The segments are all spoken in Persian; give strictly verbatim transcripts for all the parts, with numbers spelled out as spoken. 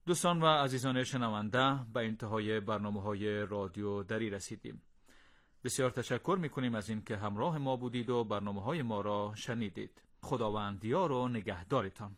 دوستان و عزیزان شنونده، به انتهای برنامه‌های رادیو دری رسیدیم. بسیار تشکر می‌کنیم از این که همراه ما بودید و برنامه‌های ما را شنیدید. خداوند یار و نگهدارتان.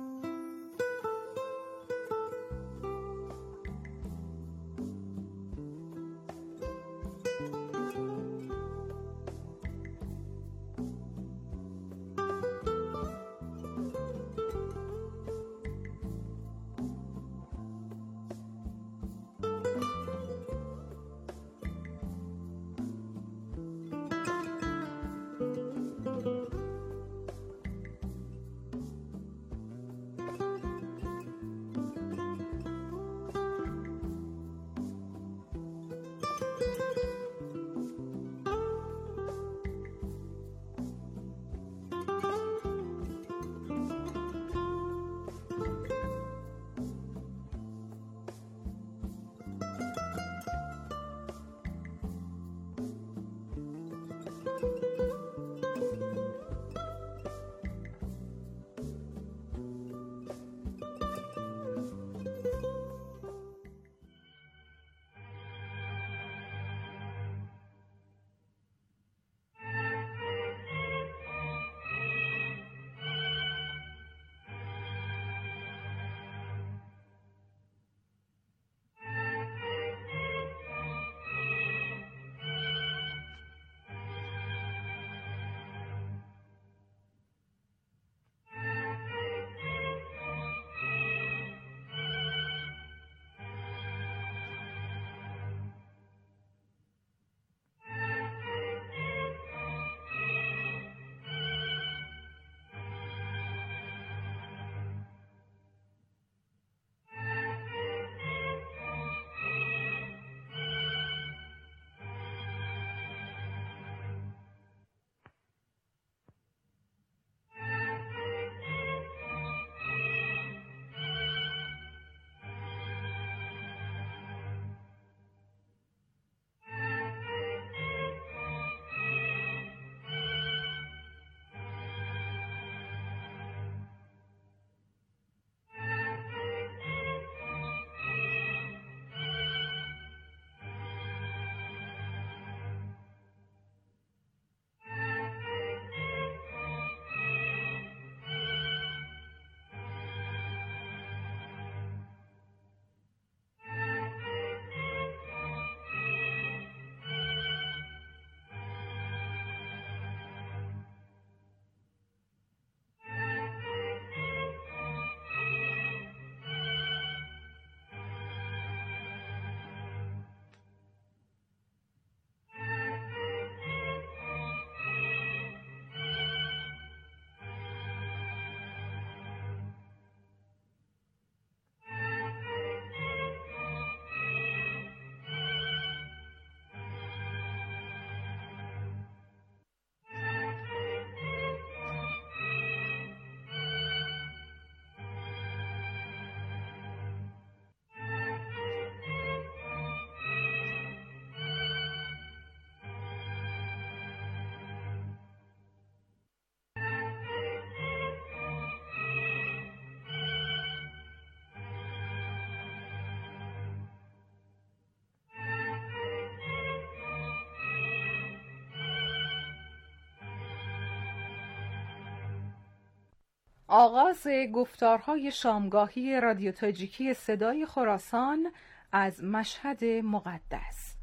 آغاز گفتارهای شامگاهی رادیو تاجیکی صدای خراسان از مشهد مقدس.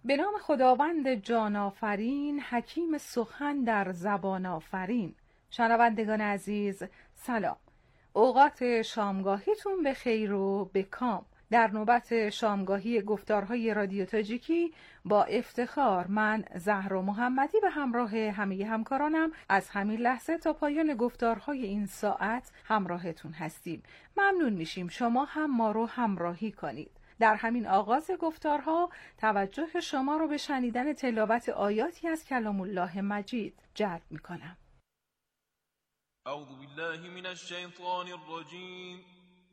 به نام خداوند جان آفرین، حکیم سخن در زبان آفرین. شنوندگان عزیز سلام، اوقات شامگاهیتون به خیر و به کام. در نوبت شامگاهی گفتارهای رادیو تاجیکی با افتخار من زهرا محمدی به همراه همه همکارانم از همین لحظه تا پایان گفتارهای این ساعت همراهتون هستیم. ممنون میشیم شما هم ما رو همراهی کنید. در همین آغاز گفتارها توجه شما رو به شنیدن تلاوت آیاتی از کلام الله مجید جلب میکنم. اعوذ بالله من الشیطان الرجیم.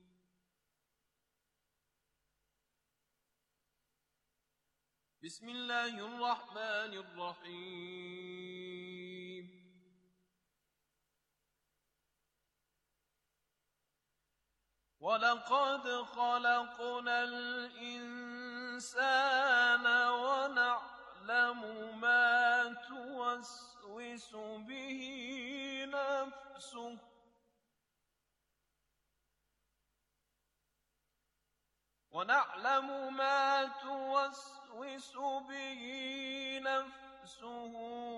بسم الله الرحمن الرحیم. ولقد خلقنا الإنسان ونعلم ما توسوس به نفسه ونعلم ما توسوس به نفسه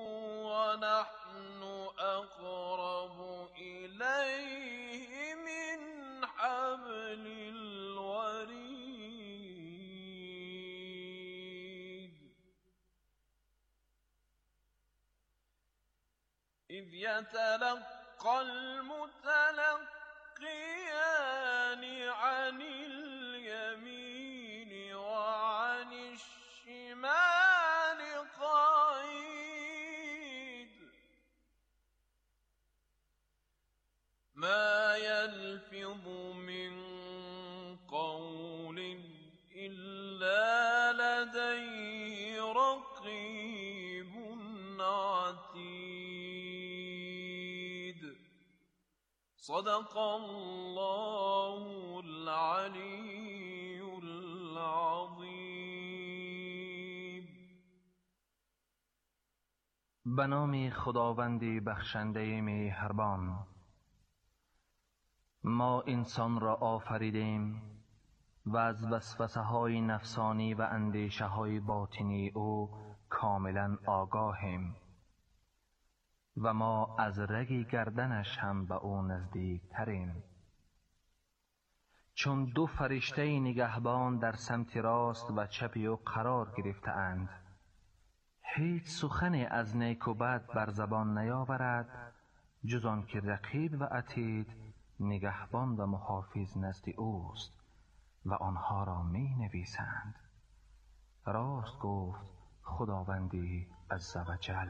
ونحن أقرب إليه من حبل الوريد إذ يتلقى المتلقيان عن اليمين وعن الشمال قعيد ما يلفظ من قول إلا لديه رقيب عتيد. صدق الله العلي العظيم. به نام خداوند بخشنده مهربان. ما انسان را آفریدیم و از وسوسه های نفسانی و اندیشه های باطنی او کاملا آگاهیم و ما از رگ گردنش هم به او نزدیک تریم. چون دو فرشته نگهبان در سمت راست و چپ او قرار گرفته اند، هیچ سخنی از نیک و بد بر زبان نیاورد جز آن که رقیب و عتید نگهبان و محافظ نزد اوست و آنها را می نویسند. راست گفت خداوندی عزوجل.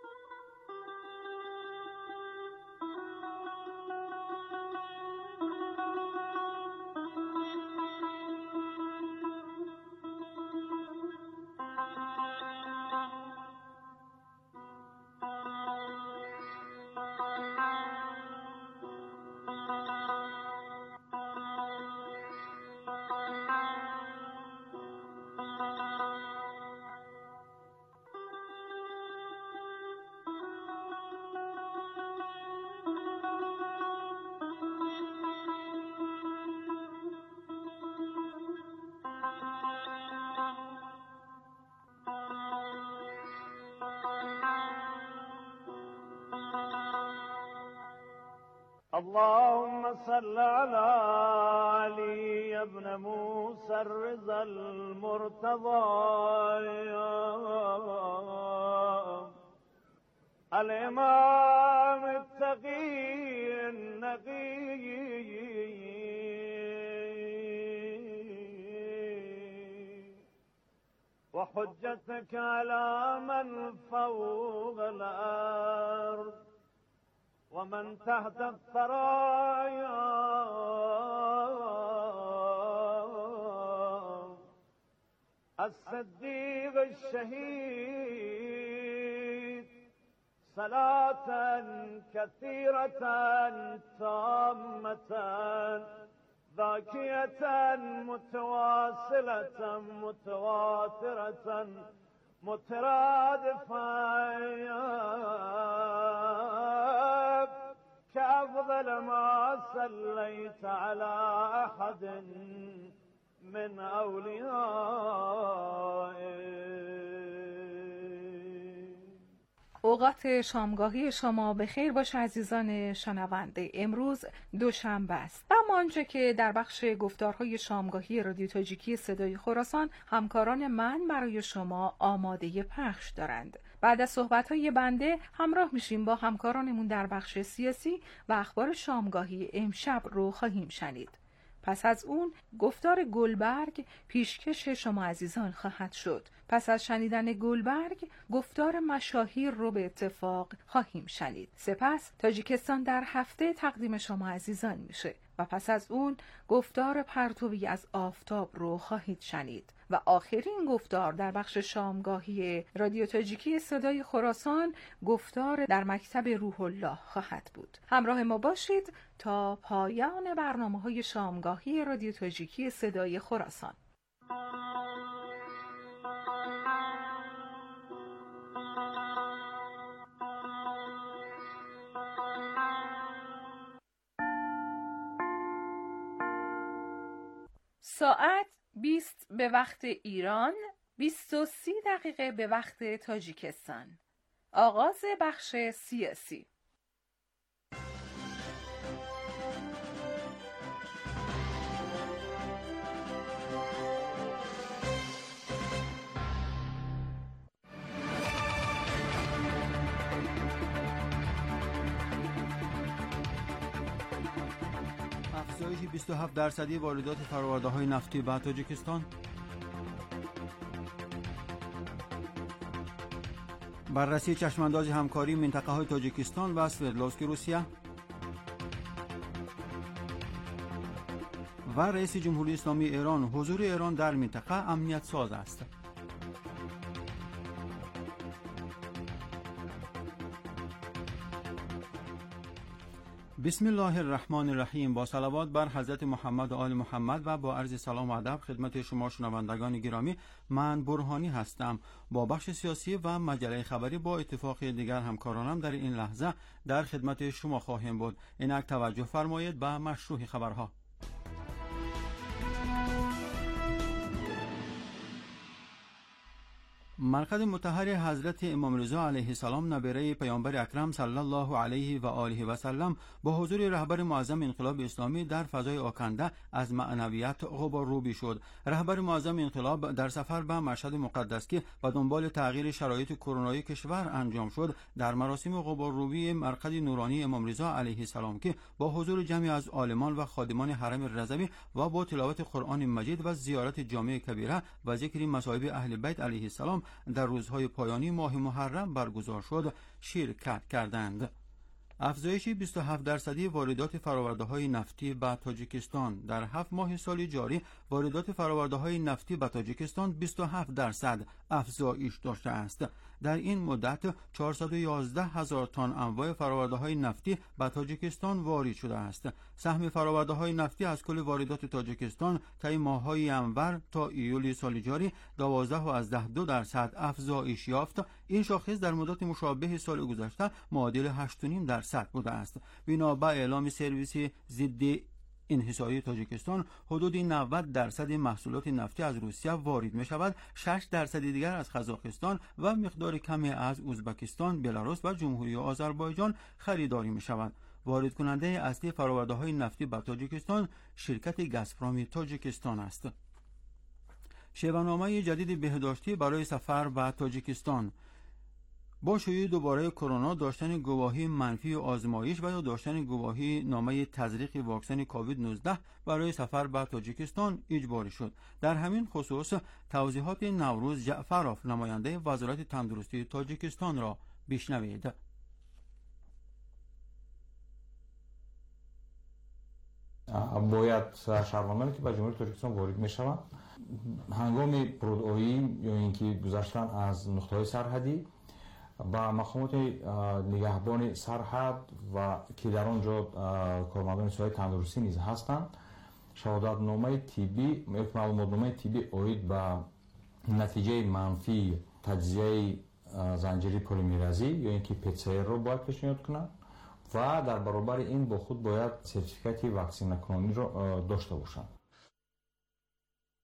اللهم صل على علي بن موسى الرضا المرتضى الإمام التقي النقي وحجتك على من فوق الأرض ومن تحت الثرايا الصديق الشهيد صلاة كثيرة تامة ذاكية متواصلة متواترة مترادفة كأفضل ما صليت على أحد من اولیائه. اوقات شامگاهی شما به خیر باشه عزیزان شنونده. امروز دوشنبه است. اما آنچه که در بخش گفتارهای شامگاهی رادیو تاجیکی صدای خراسان همکاران من برای شما آماده پخش دارند. بعد از صحبت‌های بنده همراه میشیم با همکارانمون در بخش سیاسی و اخبار شامگاهی امشب رو خواهیم شنید. پس از اون گفتار گلبرگ پیشکش شما عزیزان خواهد شد. پس از شنیدن گلبرگ گفتار مشاهیر رو به اتفاق خواهیم شنید. سپس تاجیکستان در هفته تقدیم شما عزیزان میشه و پس از اون گفتار پرتوی از آفتاب رو خواهید شنید و آخرین گفتار در بخش شامگاهی رادیو تاجیکی صدای خراسان گفتار در مکتب روح الله خواهد بود. همراه ما باشید تا پایان برنامه‌های شامگاهی رادیو تاجیکی صدای خراسان. ساعت بیست به وقت ایران، بیست و سی دقیقه به وقت تاجیکستان. آغاز بخش سیاسی. افزایش بیست و هفت درصدی واردات فرآورده‌های نفتی به تاجیکستان، بررسی چشمانداز همکاری منطقه‌های تاجیکستان و سوردلوفسک روسیه و رئیس جمهوری اسلامی ایران: حضور ایران در منطقه امنیت ساز است. بسم الله الرحمن الرحیم. با صلوات بر حضرت محمد و آل محمد و با عرض سلام و ادب خدمت شما شنوندگان گرامی، من برهانی هستم. با بخش سیاسی و مجله خبری با اتفاق دیگر همکارانم در این لحظه در خدمت شما خواهیم بود. اینک توجه فرمایید به مشروع خبرها. مرقد مطهر حضرت امام رضا علیه السلام نبیره پیامبر اکرم صلی الله علیه و آله و سلم با حضور رهبر معظم انقلاب اسلامی در فضای آکنده از معنویت غبارآلود شد. رهبر معظم انقلاب در سفر به مشهد مقدس که به دنبال تغییر شرایط کرونایی کشور انجام شد، در مراسم غبارآلودی مرقد نورانی امام رضا علیه السلام که با حضور جمعی از عالمان و خادمان حرم رضوی و با تلاوت قرآن مجید و زیارت جامع کبیره و ذکر مصائب اهل بیت علیه السلام در روزهای پایانی ماه محرم برگزار شد شرکت کردند. افزایش بیست و هفت درصدی واردات فرآورده‌های نفتی به تاجیکستان. در هفت ماه سال جاری واردات فرآورده‌های نفتی به تاجیکستان بیست و هفت درصد افزایش داشته است. در این مدت چهارصد و یازده هزار تن انواع فرآورده‌های نفتی به تاجیکستان وارد شده است. سهم فرآورده‌های نفتی از کل واردات تاجیکستان طی ماه‌های انور تا ایول سال جاری دوازده و از ده دو درصد افزایش یافت. این شاخص در مدت مشابه سال گذشته معادل هشت و نیم درصد بوده است. بنا به اعلام سرویس ضد انحصاری تاجیکستان، حدود نود درصد محصولات نفتی از روسیه وارد می شود، شش درصد دیگر از قزاقستان و مقدار کمی از ازبکستان، بلاروس و جمهوری آذربایجان خریداری می شود. وارد کننده اصلی فرآورده‌های نفتی به تاجیکستان شرکت گازپروم تاجیکستان است. شیوه‌نامه جدید بهداشتی برای سفر به تاجیکستان. با شیوع دوباره کرونا، داشتن گواهی منفی آزمایش و یا داشتن گواهی نامه تزریق واکسن کووید نوزده برای سفر به تاجیکستان اجباری شد. در همین خصوص توضیحات نوروز جعفروف، نماینده وزارت تندرستی تاجیکستان را بشنوید. باید شهروندانی که به جمهوری تاجیکستان وارد میشوند هنگام پرودایی یا اینکه گذشتن از نقطه‌های سرحدی با مقامات نگهبان سرحد و که در آنجا کارمندان سوی تندرستی نیز هستند شهادت نامه طبی یک معلومات نامه طبی اوید به نتیجه منفی تجزیه زنجیره پلیمرازی یا اینکه پی سی آر را باید پیشنهاد کنند و در برابر این با خود باید سرتیفیکات واکسینه کنونی را داشته باشند.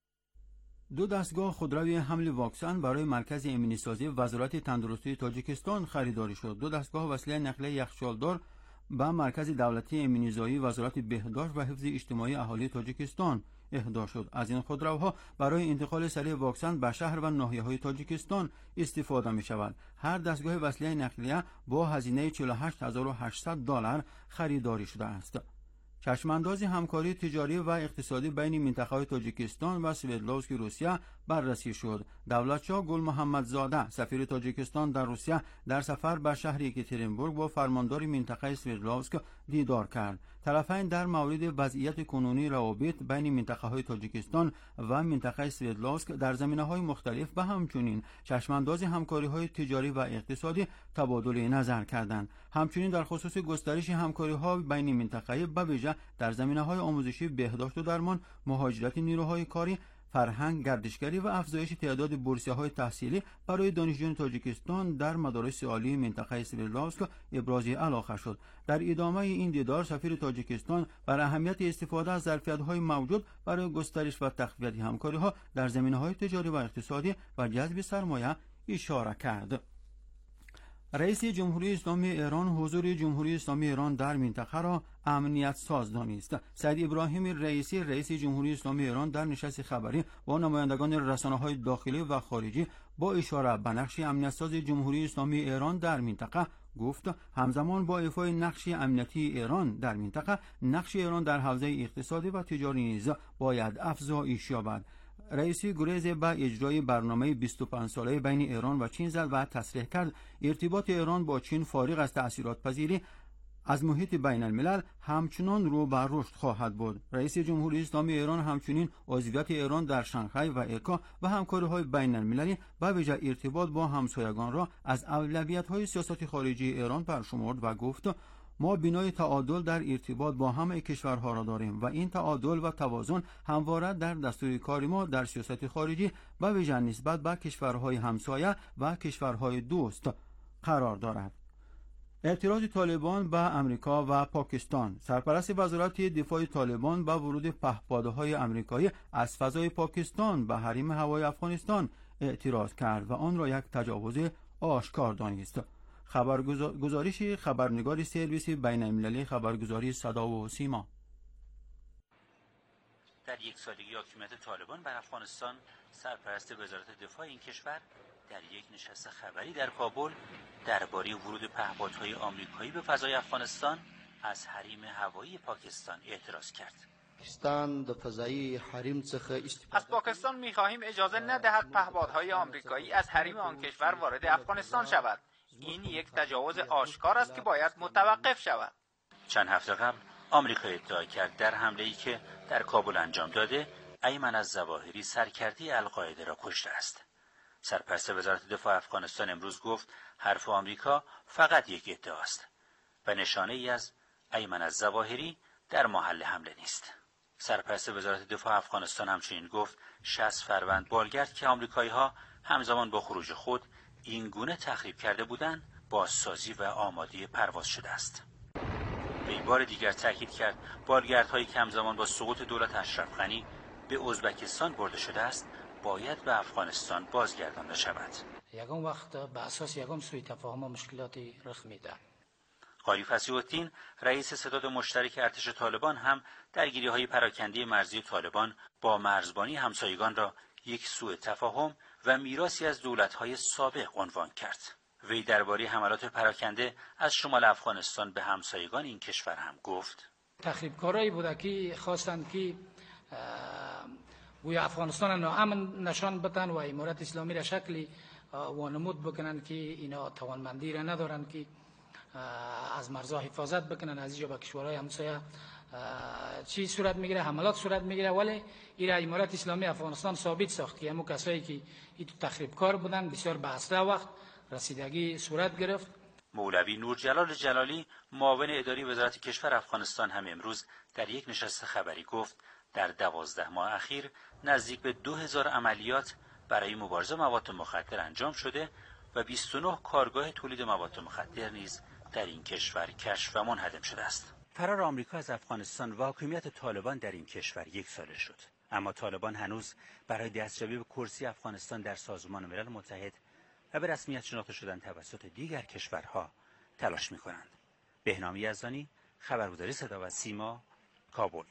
دو دستگاه خودروی حمل واکسن برای مرکز ایمنی‌سازی وزارت تندرستی تاجیکستان خریداری شد. دو دستگاه وسیله نقلیه یخچالدار به مرکز دولتی ایمنی‌زایی وزارت بهداشت و حفظ اجتماعی اهالی تاجیکستان اهدا شد. از این خودروها برای انتقال سریع واکسن به شهر و ناحیه‌های تاجیکستان استفاده می‌شود. هر دستگاه وسیله نقلیه با هزینه چهل و هشت هزار و هشتصد دلار خریداری شده است. چشمانداز همکاری تجاری و اقتصادی بین منطقه‌های تاجیکستان و سوردلوفسک روسیه بررسی شد. دولتشاه گل محمدزاده سفیر تاجیکستان در روسیه در سفر به شهر یکاترینبورگ با فرماندار منطقه سوردلوفسک دیدار کرد. طرفین در مورد وضعیت کنونی روابط بین منطقه‌های تاجیکستان و منطقه سوردلوفسک در زمینه‌های مختلف و همچنین چشمانداز همکاری‌های تجاری و اقتصادی تبادل نظر کردند. همچنین در خصوص گسترش همکاری‌ها بین منطقه به ویژه در زمینه‌های آموزشی، بهداشت و درمان، مهاجرت نیروهای کاری، فرهنگ، گردشگری و افزایش تعداد بورسیه‌های تحصیلی برای دانشجویان تاجیکستان در مدارس عالی منطقه سوردلوفسک ابراز علاقه شد. در ادامه این دیدار سفیر تاجیکستان بر اهمیت استفاده از ظرفیت‌های موجود برای گسترش و تقویت همکاری‌ها در زمینه‌های تجاری و اقتصادی و جذب سرمایه اشاره کرد. رئیس جمهوری اسلامی ایران حضور جمهوری اسلامی ایران در منطقه را امنیت ساز دانست. سید ابراهیم رئیسی رئیس جمهوری اسلامی ایران در نشست خبری با نمایندگان رسانه‌های داخلی و خارجی با اشاره به نقش امنیت ساز جمهوری اسلامی ایران در منطقه گفت همزمان با ایفای نقش امنیتی ایران در منطقه، نقش ایران در حوزه اقتصادی و تجاری نیز باید افزایش یابد. رئیسی گریز به اجرای برنامه بیست و پنج ساله بین ایران و چین زد و تصریح کرد ارتباط ایران با چین فارغ از تأثیرات پذیری از محیط بین الملل همچنان رو به رشد خواهد بود. رئیس جمهوری اسلامی ایران همچنین عضویت ایران در شانگهای و ایکا و همکاری‌های بین المللی و ویژه ارتباط با همسایگان را از اولویت‌های سیاست خارجی ایران برشمرد و گفت ما بنای تعادل در ارتباط با همه کشورها را داریم و این تعادل و توازن همواره در دستور کار ما در سیاست خارجی و ویژه نسبت به کشورهای همسایه و کشورهای دوست قرار دارد. اعتراض طالبان به امریکا و پاکستان. سرپرست وزارت دفاع طالبان به ورود پهپادهای آمریکایی از فضای پاکستان به حریم هوایی افغانستان اعتراض کرد و آن را یک تجاوز آشکار دانست. خبرگزارش خبرنگار سرویس بین المللی خبرگزاری صدا و سیما. در یک سالگی حکومت طالبان بر افغانستان، سرپرست وزارت دفاع این کشور در یک نشست خبری در کابل درباره ورود پهپادهای آمریکایی به فضای افغانستان از حریم هوایی پاکستان اعتراض کرد. از پاکستان می‌خواهیم اجازه ندهد پهپادهای آمریکایی از حریم آن کشور وارد افغانستان شود. این یک تجاوز آشکار است که باید متوقف شود. چند هفته قبل آمریکا ادعا کرد در حمله‌ای که در کابل انجام داده، ایمن الظواهری سرکرده القاعده را کشته است. سرپرست وزارت دفاع افغانستان امروز گفت حرف آمریکا فقط یک ادعاست و نشانه ای از ایمن الظواهری در محل حمله نیست. سرپرست وزارت دفاع افغانستان همچنین گفت شصت فروند بالگرد که آمریکایی‌ها همزمان با خروج خود این گونه تخریب کرده بودند، بازسازی و آماده پرواز شده است. وی بار دیگر تاکید کرد بالگردهایی که همزمان با سقوط دولت اشرف غنی به ازبکستان برده شده است باید به افغانستان بازگردانده شود. یگان وقت به اساس یگان سوء تفاهم و مشکلاتی رخ میده. قاری فصیح الدین رئیس ستاد مشترک ارتش طالبان هم درگیری‌های پراکنده مرزی طالبان با مرزبانی همسایگان را یک سوء تفاهم و میراثی از دولت‌های سابق عنوان کرد. وی درباره حملات پراکنده از شمال افغانستان به همسایگان این کشور هم گفت تخریبکارایی بوده که خواستند که گویا افغانستان ناامن نشان بدن و امارت اسلامی را شکلی وانمود بکنن که اینا توانمندی را ندارن که از مرزها حفاظت بکنن، از اینجا به کشورهای همسایه چی صورت میگیره، حملات صورت میگیره، ولی ایرا امارت اسلامی افغانستان ثابت ساخت که همون کسایی که این تخریبکار بودن بسیار به اسرع وقت رسیدگی صورت گرفت. مولوی نورجلال جلالی معاون اداری وزارت کشور افغانستان هم امروز در یک نشست خبری گفت در دوازده ماه اخیر نزدیک به دو هزار عملیات برای مبارزه مواد مخدر انجام شده و بیست و نه کارگاه تولید مواد مخدر نیز در این کشور کشف و منهدم شده است. فرار آمریکا از افغانستان و حاکمیت طالبان در این کشور یک ساله شد. اما طالبان هنوز برای دستیابی به کرسی افغانستان در سازمان ملل متحد و به رسمیت شناخته شدن توسط دیگر کشورها تلاش می‌کنند. بهنام یزدانی، خبرگزاری صدا و سیما، کابل.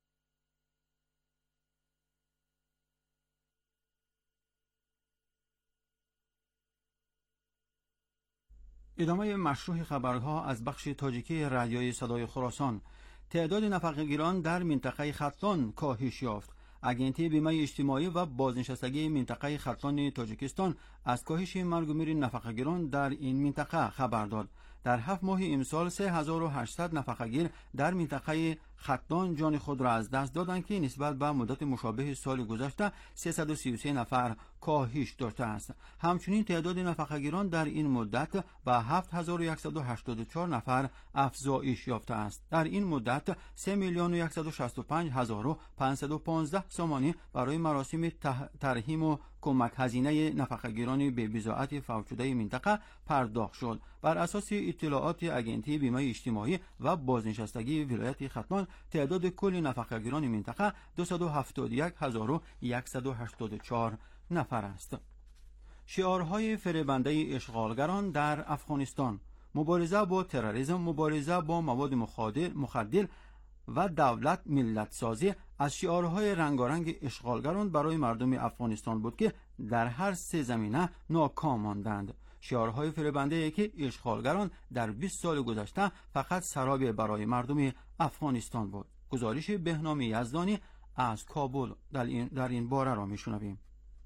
ادامه مشروع خبرها از بخش تاجیکی رادیوی صدای خراسان. تعداد نفقه‌گیران در منطقه ختلان کاهش یافت. اگنتی بیمه اجتماعی و بازنشستگی منطقه ختلان تاجیکستان از کاهش مرگ و میر نفقه‌گیران در این منطقه خبر داد. در هفت ماه امسال سه هزار و هشتصد نفقه‌گیر در منطقه ختلان جان خود را از دست دادند که نسبت به مدت مشابه سال گذشته سیصد و سی و سه نفر کاهش داشته است. همچنین تعداد نفقه‌گیران در این مدت به هفت هزار و صد و هشتاد و چهار نفر افزایش یافته است. در این مدت سه میلیون و صد و شصت و پنج هزار و پانصد و پانزده سامانی برای مراسم ترحیم و کمک هزینه نفقه‌گیران به بضاعت فوت شده منطقه پرداخت شد. بر اساس اطلاعات اگنتی بیمه اجتماعی و بازنشستگی ولایت ختلان، تعداد کل نفقه‌گیران منطقه دویست و هفتاد و یک هزار و صد و هشتاد و چهار نفر است. شعارهای فریبنده اشغالگران در افغانستان: مبارزه با تروریسم، مبارزه با مواد مخدر و دولت ملت سازی از شعارهای رنگارنگ اشغالگران برای مردم افغانستان بود که در هر سه زمینه ناکام ماندند. شعارهای فریبنده که اشغالگران در بیست سال گذشته فقط سراب برای مردم افغانستان بود. گزارش بهنام یزدانی از کابل در این, در این باره را میشنویم.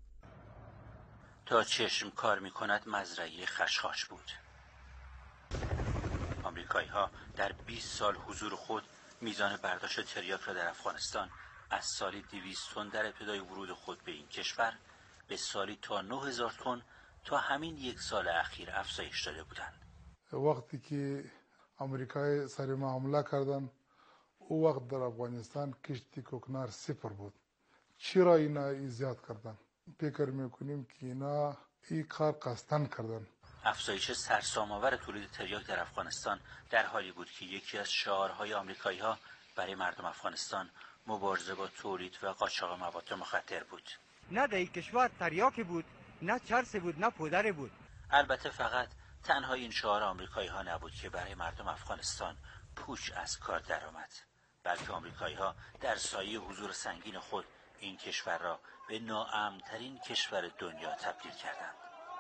تا چشم کار میکند مزرعه خشخاش بود. آمریکایی ها در بیست سال حضور خود میزان برداشت تریاک را در افغانستان از سالی دویست تن در ابتدای ورود خود به این کشور به سالی تا نه هزار تن تا همین یک سال اخیر افزایش داده بودند. وقتی که آمریکای سر ما حمله کردن، او وقت در افغانستان کشتی کوکنار صفر بود. چرا اینا زیاد کردن؟ فکر میکنیم که اینا این کار قصدن کردن. افزایش سرسام‌آور تولید تریاک در افغانستان در حالی بود که یکی از شعارهای آمریکایی‌ها برای مردم افغانستان مبارزه با تولید و قاچاق مواد مخدر بود. نه در این کشور تریاک بود، نه چرس بود، نه پودر بود. البته فقط تنها این شعار آمریکایی‌ها نبود که برای مردم افغانستان پوچ از کار درآمد، بلکه آمریکایی‌ها در سایه حضور سنگین خود این کشور را به ناامن‌ترین کشور دنیا تبدیل کردند.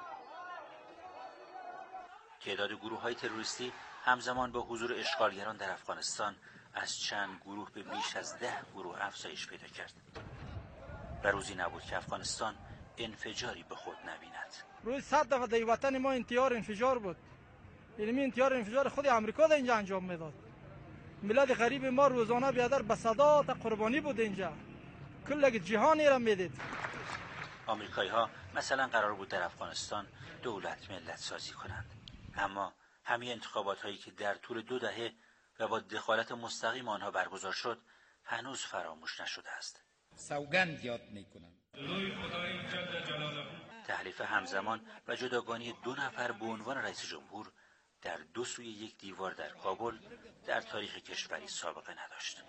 تعداد گروه‌های تروریستی همزمان با حضور اشغالگران در افغانستان از چند گروه به بیش از ده گروه افزایش پیدا کرد و روزی نبود که افغانستان انفجاری به خود نبیند. روز صد دفعه در وطن ما انتحار انفجار بود. یعنی انتحار انفجار خود آمریکا در اینجا انجام میداد. ملت غریب ما روزانه بیادر به صدا تا قربانی بود اینجا. کل جهانی را میدید. آمریکایی‌ها مثلا قرار بود در افغانستان دولت ملت سازی کنند، اما همه انتخابات هایی که در طول دو دهه و با دخالت مستقیم آنها برگزار شد هنوز فراموش نشده است. سوگند یاد میکنم. تحلیف همزمان و جداگانی دو نفر به عنوان رئیس جمهور در دو سوی یک دیوار در کابل در تاریخ کشوری سابقه نداشت.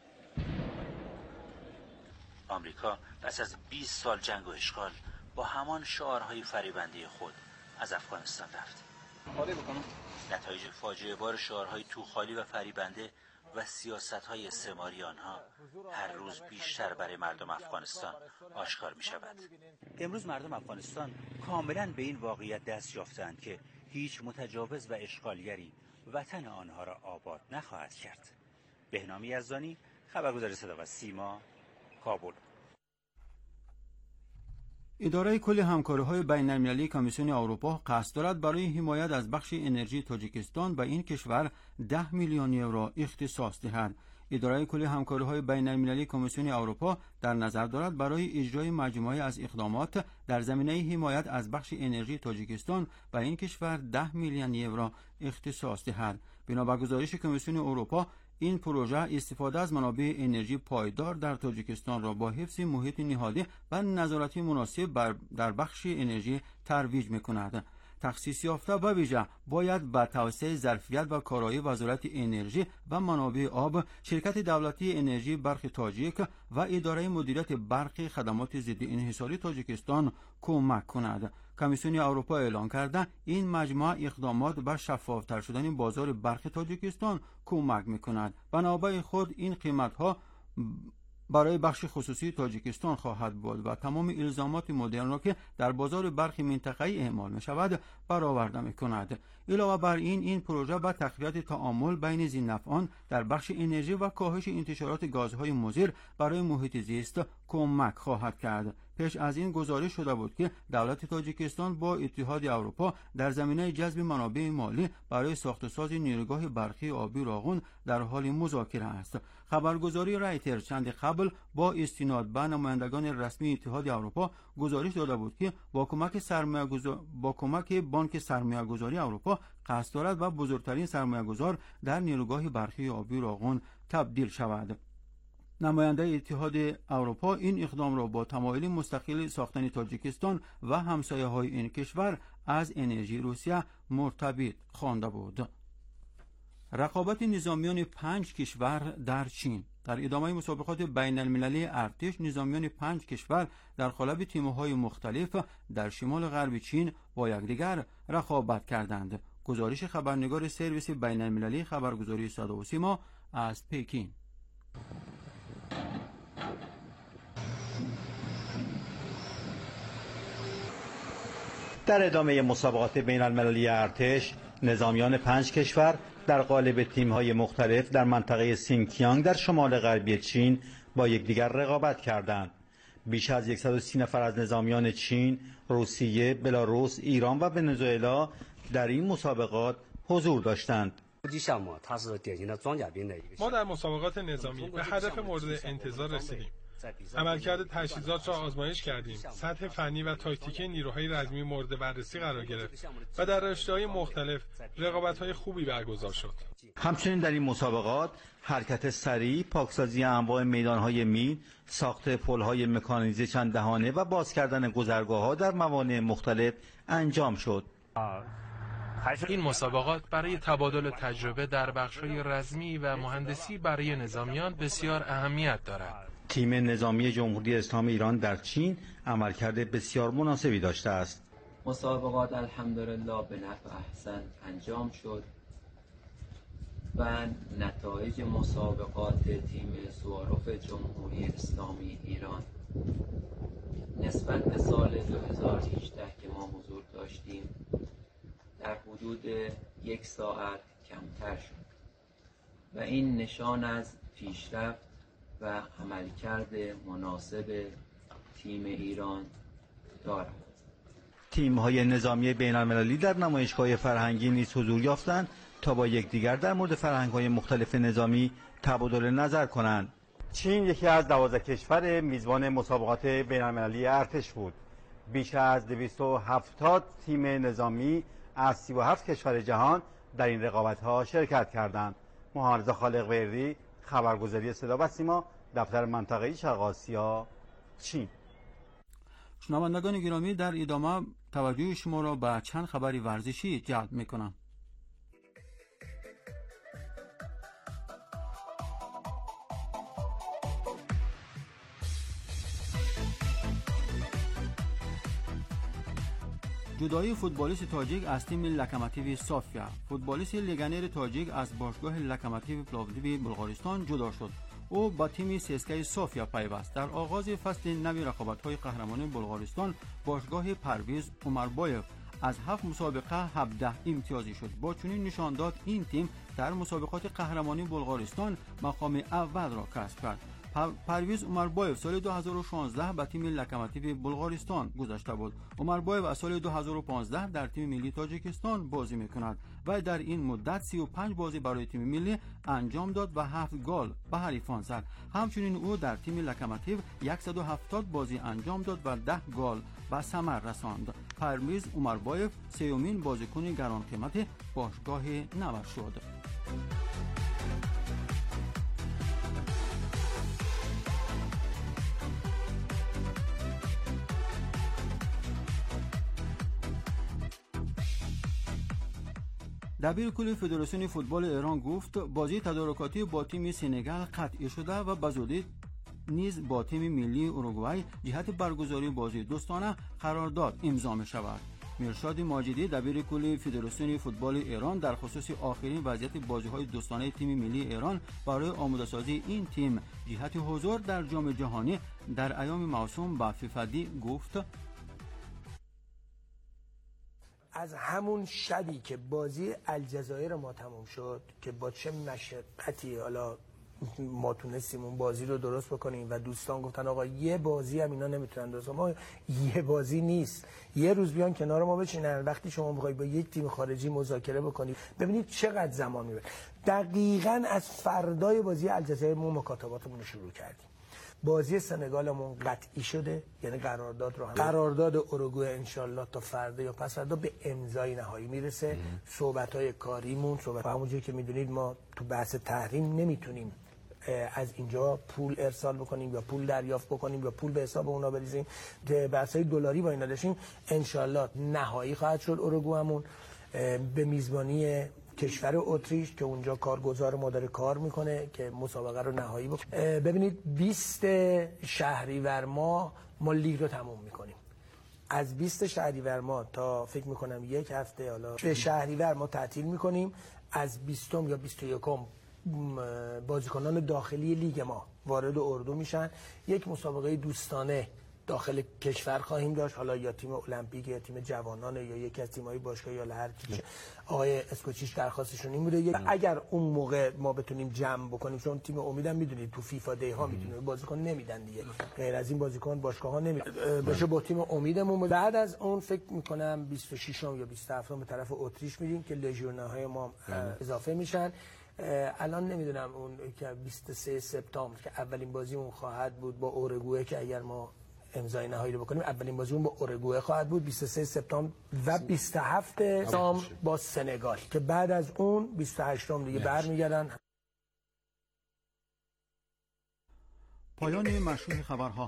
آمریکا پس از بیست سال جنگ و اشغال با همان شعارهای فریبنده خود از افغانستان رفت. نتایج فاجعه بار شعارهای توخالی و فریبنده و سیاست‌های استعماری آنها هر روز بیشتر برای مردم افغانستان آشکار می‌شود. امروز مردم افغانستان کاملاً به این واقعیت دست یافتند که هیچ متجاوز و اشغالگری وطن آنها را آباد نخواهد کرد. بهنام یزدانی، خبرگزاری صدا و سیما، کابل. اداره کل همکاری‌های بین‌المللی کمیسیون اروپا قصد دارد برای حمایت از بخش انرژی تاجیکستان به این کشور ده میلیون یورو اختصاص دهد. اداره کل همکاری‌های بین‌المللی کمیسیون اروپا در نظر دارد برای اجرای مجموعه‌ای از اقدامات در زمینه حمایت از بخش انرژی تاجیکستان به این کشور ده میلیون یورو اختصاص دهد. بنابر گزارش کمیسیون اروپا، این پروژه استفاده از منابع انرژی پایدار در تاجیکستان را با حفظ محیط نهادی و نظارتی مناسب بر در بخش انرژی ترویج می‌کند. تخصیص یافته به ویژه باید به توسعه ظرفیت و کارایی وزارت انرژی و منابع آب، شرکت دولتی انرژی برق تاجیک و اداره مدیریت برق خدمات ضد انحصاری تاجیکستان کمک کند. کمیسیون اروپا اعلام کرده این مجموعه اقدامات به شفافتر شدن بازار برق تاجیکستان کمک میکند. بنابر خود این قیمت‌ها برای بخش خصوصی تاجیکستان خواهد بود و تمام الزامات مدرن را که در بازار برق منطقه‌ای اعمال می شود برآورده می کند. علاوه بر این این پروژه به تقویت تعامل بین ذی‌نفعان در بخش انرژی و کاهش انتشارات گازهای مضر برای محیط زیست کمک خواهد کرد. پیش از این گزارش شده بود که دولت تاجیکستان با اتحاد اروپا در زمینه جذب منابع مالی برای ساخت‌وساز نیروگاه برقی آبی راغون در حال مذاکره است. خبرگزاری رایتر چند قبل با استناد به نمایندگان رسمی اتحاد اروپا گزارش داده بود که با کمک سرمایه‌گذار با کمک بانک سرمایه‌گذاری اروپا قصد دارد و بزرگترین سرمایه‌گذار در نیروگاه برقی آبی راغون تبدیل شود. نماینده اتحاد اروپا این اقدام را با تمایل مستقل ساختن تاجیکستان و همسایه‌های این کشور از انرژی روسیه مرتبط خوانده بود. رقابت نظامیان پنج کشور در چین. در ادامه مسابقات بین المللی ارتش، نظامیان پنج کشور در قالب تیم‌های مختلف در شمال غرب چین با یکدیگر رقابت کردند. گزارش خبرنگار سرویس بین المللی خبرگزاری صدا و سیما از پکین. در ادامه مسابقات بین المللی ارتش، نظامیان پنج کشور در قالب تیم‌های مختلف در منطقه سینکیانگ در شمال غربی چین با یکدیگر رقابت کردند. بیش از صد و سی نفر از نظامیان چین، روسیه، بلاروس، ایران و ونزوئلا در این مسابقات حضور داشتند. ما در مسابقات نظامی به هدف مورد انتظار رسیدیم. عملکرد تجهیزات را آزمایش کردیم. سطح فنی و تاکتیکی نیروهای رزمی مورد بررسی قرار گرفت و در رشته‌های مختلف رقابت‌های خوبی برگزار شد. همچنین در این مسابقات حرکت سریع، پاکسازی انواع میدان‌های مین، ساخت پل‌های مکانیزه چند دهانه و باز کردن گذرگاه‌ها در موانع مختلف انجام شد. این مسابقات برای تبادل تجربه در بخش‌های رزمی و مهندسی برای نظامیان بسیار اهمیت دارد. تیم نظامی جمهوری اسلامی ایران در چین عملکرد بسیار مناسبی داشته است. مسابقات الحمدلله به نحو احسن انجام شد و نتایج مسابقات تیم سوارف جمهوری اسلامی ایران نسبت به سال دو هزار و هجده که ما حضور داشتیم در حدود یک ساعت کمتر شد و این نشان از پیشرفت و عملکرد مناسب تیم ایران دارد. تیم‌های نظامی بین‌المللی در نمایشگاه فرهنگی نیز حضور یافتند تا با یکدیگر در مورد فرهنگ‌های مختلف نظامی تبادل نظر کنند. چین یکی از دوازده کشور میزبان مسابقات بین‌المللی ارتش بود. بیش از دویست و هفتاد تیم نظامی از سی و هفت کشور جهان در این رقابت‌ها شرکت کردند. محمد خالق ویردی، خبرگزاری صدا و سیما، دفتر منطقه‌ای شرق آسیا، چین. شنوندگان گرامی، در ادامه توجه شما را به چند خبر ورزشی جلب می‌کنم. جدایی فوتبالیست تاجیک از تیم لوکوموتیو صافیا. فوتبالیست لگنر تاجیک از باشگاه لوکوموتیو پلاودیو بلغارستان جدا شد. او با تیم سیسکای صافیا پیوست. در آغاز فصل نو رقابت‌های قهرمانی بلغارستان، باشگاه پرویز عمربایف از هفت مسابقه هفده امتیازی شد. با چنین نشان داد این تیم در مسابقات قهرمانی بلغارستان مقام اول را کسب کرد. پرویز عمربایف سال دو هزار و شانزده به تیم لوکوموتیو بلغارستان گذاشته بود. عمربایف از سال دو هزار و پانزده در تیم ملی تاجیکستان بازی می‌کند و در این مدت سی و پنج بازی برای تیم ملی انجام داد و هفت گل به حریفان زد. همچنین او در تیم لوکوموتیو صد و هفتاد بازی انجام داد و ده گل به ثمر رساند. پرویز عمربایف سومین بازیکن گران قیمت باشگاه نو شد. دبیرکل فدراسیون فوتبال ایران گفت بازی تدارکاتی با تیم سنگال قطعی شده و بزودی نیز با تیم ملی اوروگوئه جهت برگزاری بازی دوستانه قرارداد امضا می شود. میرشاد ماجدی دبیرکل فدراسیون فوتبال ایران در خصوص آخرین وضعیت بازی‌های دوستانه تیم ملی ایران برای آماده‌سازی این تیم جهت حضور در جام جهانی در ایام موسوم به فیفا گفت از همون شبی که بازی الجزایر ما تموم شد که با چه مشقتی حالا ما تونستیم اون بازی رو درست بکنیم و دوستان گفتن آقا یه بازی هم اینا نمیتونن درست کنن. ما یه بازی نیست، یه روز بیان کنار ما بچینن. وقتی شما میخوای با یک تیم خارجی مذاکره بکنید ببینید چقدر زمان میبره. دقیقاً از فردای بازی الجزایر ما مکاتباتمون رو شروع کردیم. بازی سنگالمون قطعی شده، یعنی قرارداد رو هم قرارداد اوروگوئه انشالله تا فردا یا پس فردا به امضای نهایی میرسه. صحبت‌های کاریمون صحبت همونجوری که میدونید ما تو بحث تحریم نمیتونیم از اینجا پول ارسال بکنیم یا پول دریافت بکنیم یا پول به حساب اونا بریزیم. بحث‌های دلاری با اینا داشتیم. انشالله نهایی خواهد شد اوروگوئمون به میزبانی کشور اتریش که اونجا کارگزار ما داره کار میکنه که مسابقه رو نهایی بکنه. ببینید بیست شهریور ماه ما لیگ رو تموم میکنیم. از بیست شهریور ماه تا فکر میکنم یک هفته حالا به شهریور ما تعطیل میکنیم. از بیستم یا بیست و یکم بازیکنان داخلی لیگ ما وارد اردو میشن. یک مسابقه دوستانه داخل کشور خواهیم داشت، حالا یا تیم المپیک یا تیم جوانان یا یکی از تیم‌های باشگاهی یا هر کی. آقای اسکوچیش درخواستشون این بوده اگر اون موقع ما بتونیم جمع بکنیم، چون تیم امیدم میدونید تو فیفا دی ها میتونه بازیکن نمیدن دیگه، غیر از این بازیکن باشگاه‌ها نمیدن. بشه با تیم امیدمون بعد از اون فکر میکنم بیست و ششم یا بیست و هفتم به طرف اتریش میریم که لژیونرهای ما اضافه میشن. الان نمیدونم اون که بیست و سوم سپتامبر که اولین بازی اون خواهد بود با اوروگوئه که اگر ما امضای نهایی رو بکنیم اولین بازی اون با اوروگوئه خواهد بود بیست و سوم سپتامبر و بیست و هفتم سپتامبر با سنگال که بعد از اون بیست و هشتم دیگه برمیگردن. پایان مشروع خبرها.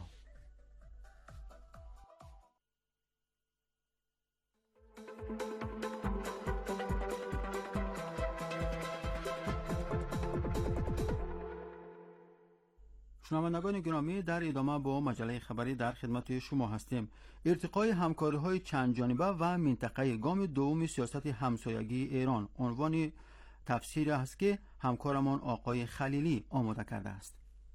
شنوندگان گرامی، در ادامه با مجله خبری در خدمت شما هستیم. ارتقای همکاری‌های چند جانبه و منطقه‌ای گام دوم سیاست همسایگی ایران عنوان تفسیر است که همکارمان آقای خلیلی آماده کرده است.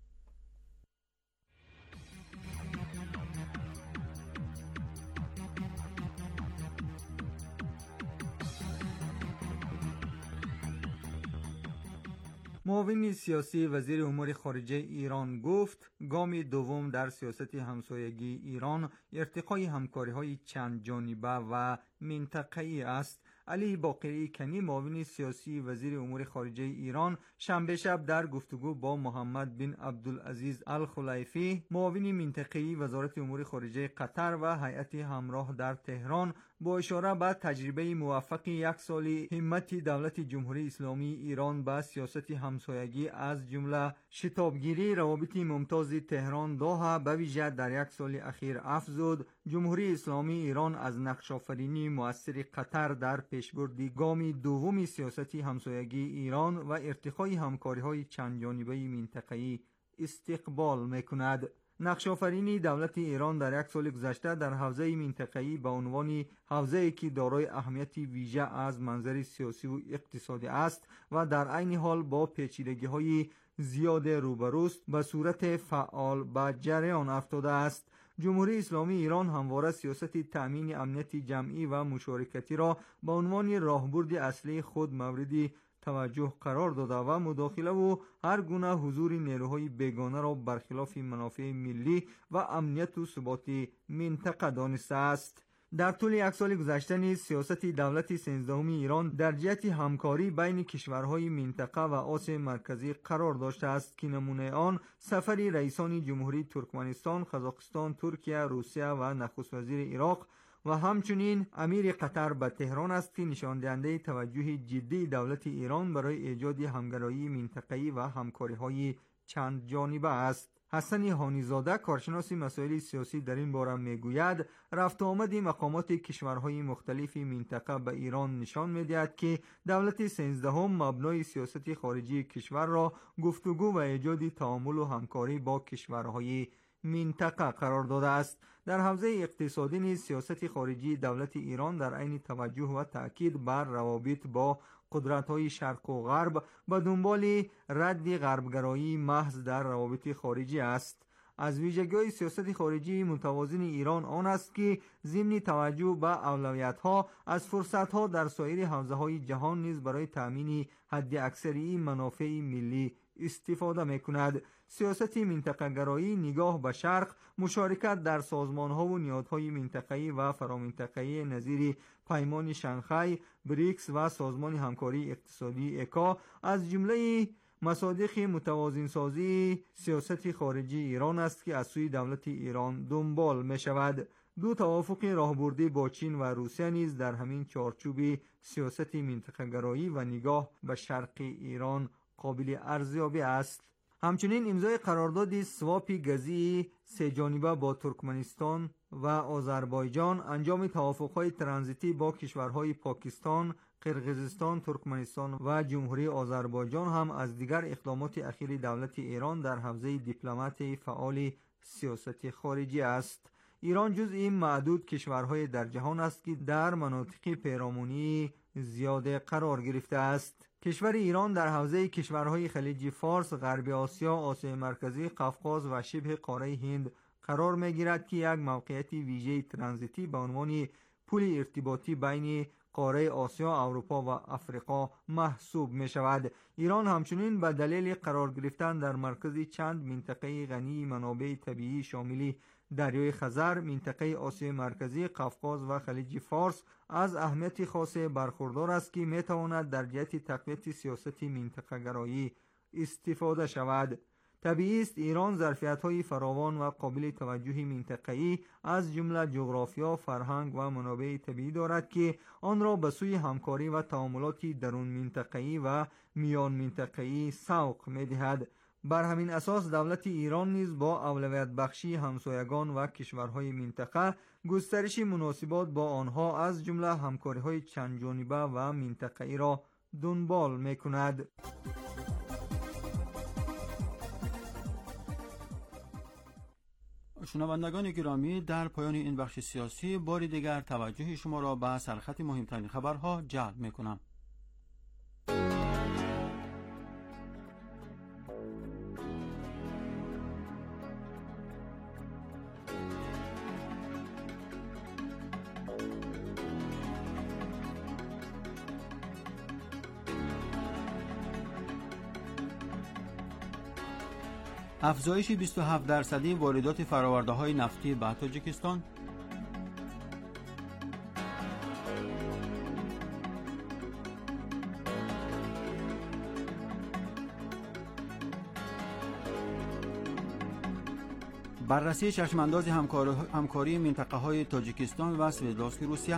معاون سیاسی وزیر امور خارجه ایران گفت گام دوم در سیاست همسایگی ایران ارتقای همکاری‌های چند جانبه و منطقه‌ای است. علی باقری کنی معاون سیاسی وزیر امور خارجه ایران شنبه شب در گفتگو با محمد بن عبدالعزیز الخلیفی معاون منطقه‌ای وزارت امور خارجه قطر و هیئت همراه در تهران با اشاره به تجربه موفق یک سالی همت دولت جمهوری اسلامی ایران به سیاست همسایگی از جمله شتابگیری روابط ممتاز تهران دوحه به ویژه در یک سال اخیر افزود جمهوری اسلامی ایران از نقش‌آفرینی مؤثر قطر در پیشبرد گام دوم سیاست همسایگی ایران و ارتقای همکاری‌های چند جانبه منطقه‌ای استقبال می‌کند. نقش‌آفرینی دولت ایران در یک سال گذشته در حوزه منطقه‌ای به عنوان حوزه‌ای که دارای اهمیت ویژه از منظر سیاسی و اقتصادی است و در عین حال با پیچیدگی‌های زیاد روبروست به صورت فعال به جریان افتاده است. جمهوری اسلامی ایران همواره سیاست تأمین امنیت جمعی و مشارکتی را به عنوان راهبرد اصلی خود مورد توجه قرار داده و مداخله و هر گونه حضور نیروهای بیگانه را برخلاف منافع ملی و امنیت و ثبات منطقه دانسته است. در طول یک سال گذشته نیز سیاست دولت سیزدهم ایران در جهت همکاری بین کشورهای منطقه و آسیا مرکزی قرار داشته است که نمونه آن سفر رئیسان جمهوری ترکمنستان، قزاقستان، ترکیه، روسیه و نخست وزیر عراق و همچنین امیر قطر به تهران است که نشان دهنده توجه جدی دولت ایران برای ایجاد همگرایی منطقه‌ای و همکاری‌های چند جانبه است. حسن هانیزاده کارشناس مسائل سیاسی در این باره میگوید رفت و آمد مقامات کشورهای مختلف منطقه به ایران نشان میدهد که دولت سیزدهم مبنای سیاست خارجی کشور را گفتگو و ایجاد تعامل و همکاری با کشورهای منطقه قرار داده است. در حوزه اقتصادی نیز سیاست خارجی دولت ایران در عین توجه و تأکید بر روابط با قدرت‌های شرق و غرب به دنبال رد غربگرایی محض در روابط خارجی است. از ویژگی‌های سیاست خارجی متوازن ایران آن است که ضمن توجه به اولویت‌ها از فرصت‌ها در سایر حوزه‌های جهان نیز برای تأمین حد اکثری منافع ملی استفاده می‌کند. سیاست منطقه‌گرایی نگاه به شرق، مشارکت در سازمان‌ها و نهادهای منطقه‌ای و فرامنطقه‌ای نظیر پیمان شانگهای، بریکس و سازمان همکاری اقتصادی اکا از جمله مصادیق متوازن سازی سیاست خارجی ایران است که از سوی دولت ایران دنبال می شود. دو توافق راهبردی با چین و روسیه نیز در همین چارچوب سیاست منطقه‌گرایی و نگاه به شرق ایران قابل ارزیابی است. همچنین امضای قرارداد سواپ گازی سه جانبه با ترکمنستان و آذربایجان، انجام توافق‌های ترانزیتی با کشورهای پاکستان، قرقیزستان، ترکمنستان و جمهوری آذربایجان هم از دیگر اقدامات اخیر دولت ایران در حوزه دیپلمات فعال سیاست خارجی است. ایران جزء معدود کشورهای در جهان است که در مناطق پیرامونی زیاد قرار گرفته است. کشور ایران در حوزه کشورهای خلیج فارس، غرب آسیا، آسیای مرکزی، قفقاز و شبه قاره هند قرار می‌گیرد که یک موقعیت ویژه ترانزیتی به عنوان پل ارتباطی بین قاره آسیا، اروپا و افریقا محسوب می شود. ایران همچنین به دلیل قرار گرفتن در مرکز چند منطقه غنی منابع طبیعی شامل دریای خزر، منطقه آسیای مرکزی، قفقاز و خلیج فارس از اهمیت خاص برخوردار است که می تواند در جهت تقویت سیاست منطقه گرایی استفاده شود. طبیعی است ایران ظرفیت‌های فراوان و قابل توجه منطقه‌ای از جمله جغرافیا، فرهنگ و منابع طبیعی دارد که آن را به سوی همکاری و تعاملات درون منطقه‌ای و میان منطقه‌ای سوق می‌دهد. بر همین اساس دولت ایران نیز با اولویت بخشی همسایگان و کشورهای منطقه، گسترش مناسبات با آنها از جمله همکاری‌های چند جانبه و منطقه‌ای را دنبال می‌کند. شنوندگان گرامی، در پایان این بخش سیاسی باری دیگر توجه شما را به سرخط مهمترین خبرها جلب می‌کنم. افزایش بیست و هفت درصدی واردات فرآورده‌های نفتی به تاجیکستان، بررسی چشمانداز همکاری منطقه‌های تاجیکستان و سویدلاسک روسیه،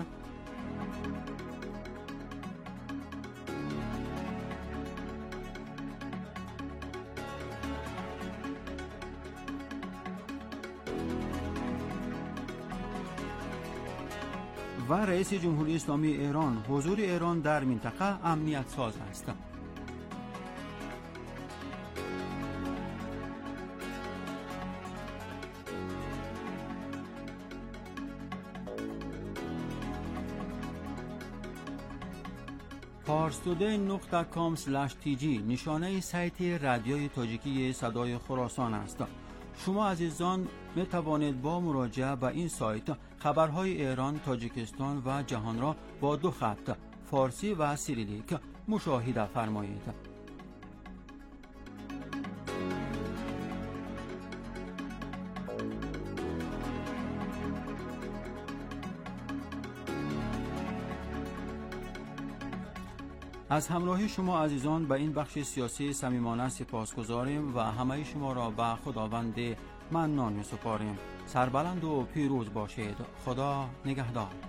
و رئیس جمهوری اسلامی ایران: حضور ایران در منطقه امنیت ساز است. پارس تودی نقطه کام اسلش تی جی نشانه سایت رادیوی تاجیکی صدای خراسان است. شما عزیزان می توانید با مراجعه به این سایت خبرهای ایران، تاجیکستان و جهان را با دو خط، فارسی و سیریلیک، مشاهده فرمایید. از همراهی شما عزیزان به این بخش سیاسی صمیمانه سپاسگزاریم و همه شما را به خداوند منان می سپاریم. سربلند و پیروز باشید. خدا نگهدار.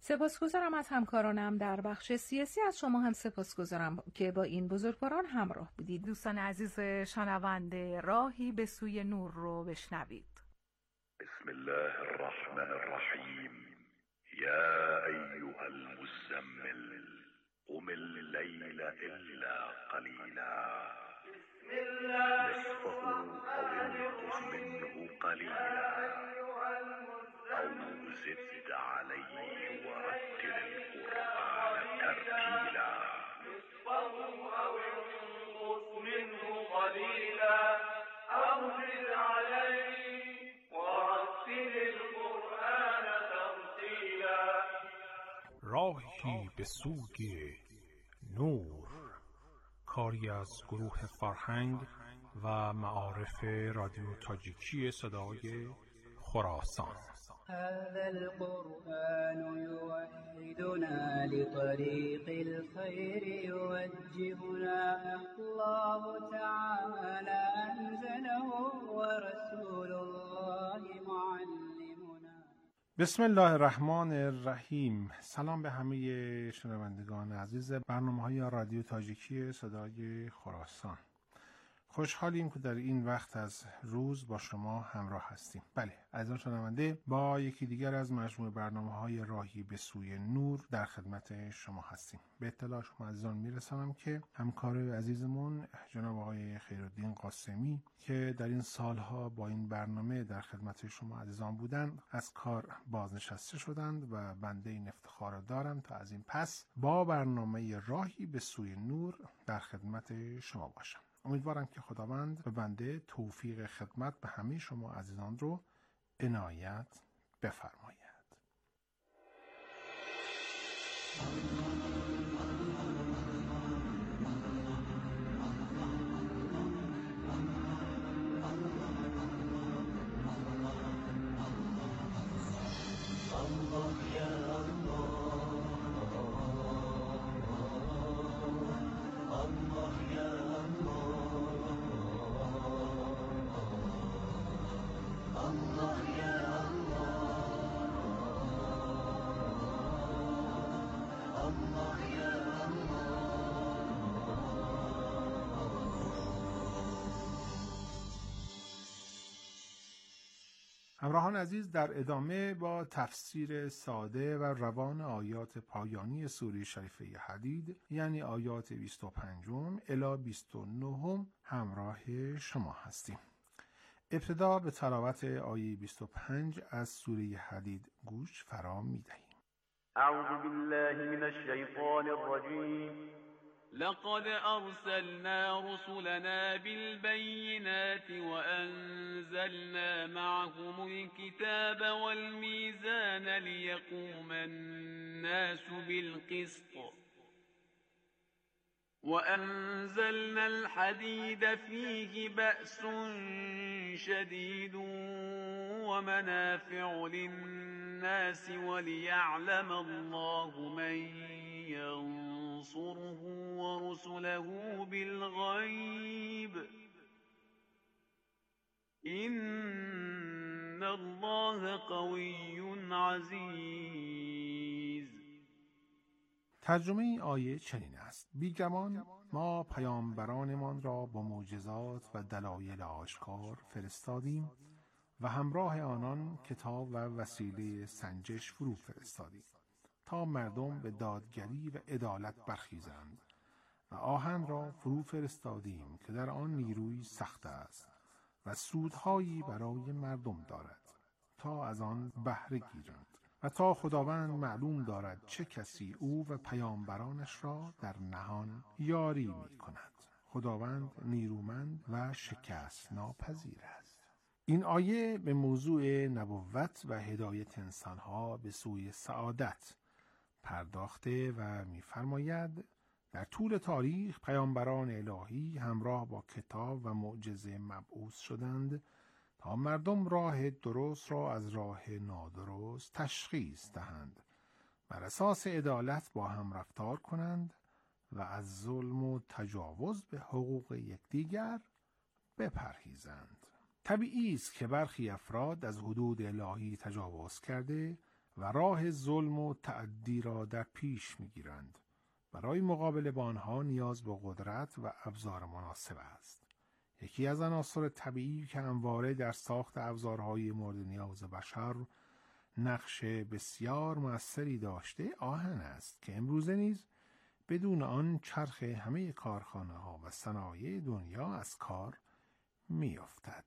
سپاسگزارم از همکارانم در بخش سیاسی. از شما هم سپاسگزارم که با این بزرگواران همراه بودید. دوستان عزیز شنونده، راهی به سوی نور رو بشنوید. بسم الله الرحمن الرحیم. یا ایها المزمل قم الليل الا قلیلا نصفه او انقص منه قلیلا او زد علیه ورتل القرآن ترتیلا نصفه او انقص منه قلیلا او زد علیه ورتل القرآن ترتیلا. راهی به سوی نور، کاری از گروه فرهنگ و معارف رادیو تاجیکی صدای خراسان. هذا القرآن يوحدنا لطريق الخير يوجهنا الله تعالى أنزله ورسول الله معلمنا. بسم الله الرحمن الرحیم. سلام به همه شنوندگان عزیز برنامه‌های رادیو تاجیکی صدای خراسان. خوشحالیم که در این وقت از روز با شما همراه هستیم. بله، عزیزان شنونده، با یکی دیگر از مجموعه برنامه‌های راهی به سوی نور در خدمت شما هستیم. به اطلاع شما عزیزان میرسانم که همکار عزیزمون جناب آقای خیرالدین قاسمی که در این سالها با این برنامه در خدمت شما عزیزان بودند، از کار بازنشسته شدند و بنده این افتخار دارم تا از این پس با برنامه راهی به سوی نور در خدمت شما باشم. امیدوارم که خداوند به بنده توفیق خدمت به همه شما عزیزان رو عنایت بفرماید. همراهان عزیز، در ادامه با تفسیر ساده و روان آیات پایانی سوره شریفه حدید، یعنی آیات بیست و پنج الی بیست و نه همراه شما هستیم. ابتدا به تلاوت آیه بیست و پنج از سوره حدید گوش فرا می‌دهیم. اعوذ بالله من الشیطان الرجیم. لقد أرسلنا رسلنا بالبينات وأنزلنا معهم الكتاب والميزان ليقوم الناس بالقسط وأنزلنا الحديد فيه بأس شديد ومنافع للناس وليعلم الله من ينصره ورسله بالغيب إن الله قوي عزيز. ترجمه این آیه چنین است: بیگمان ما پیامبرانمان را با معجزات و دلایل آشکار فرستادیم و همراه آنان کتاب و وسیله سنجش فرو فرستادیم تا مردم به دادگری و عدالت برخیزند و آهن را فرو فرستادیم که در آن نیروی سخت است و سودهایی برای مردم دارد تا از آن بهره گیرند و تا خداوند معلوم دارد چه کسی او و پیامبرانش را در نهان یاری می کند. خداوند نیرومند و شکست ناپذیر است. این آیه به موضوع نبوت و هدایت انسانها به سوی سعادت پرداخته و می‌فرماید در طول تاریخ پیامبران الهی همراه با کتاب و معجزه مبعوث شدند تا مردم راه درست را از راه نادرست تشخیص دهند، بر اساس عدالت با هم رفتار کنند و از ظلم و تجاوز به حقوق یکدیگر بپرهیزند. طبیعی است که برخی افراد از حدود الهی تجاوز کرده و راه ظلم و تعدی را در پیش می‌گیرند. برای مقابله با آنها نیاز به قدرت و ابزار مناسب است. یکی از عناصر طبیعی که همواره در ساخت ابزارهای مورد نیاز بشر نقش بسیار مؤثری داشته آهن است که امروزه نیز بدون آن چرخ همه کارخانه‌ها و صنایع دنیا از کار می‌افتد.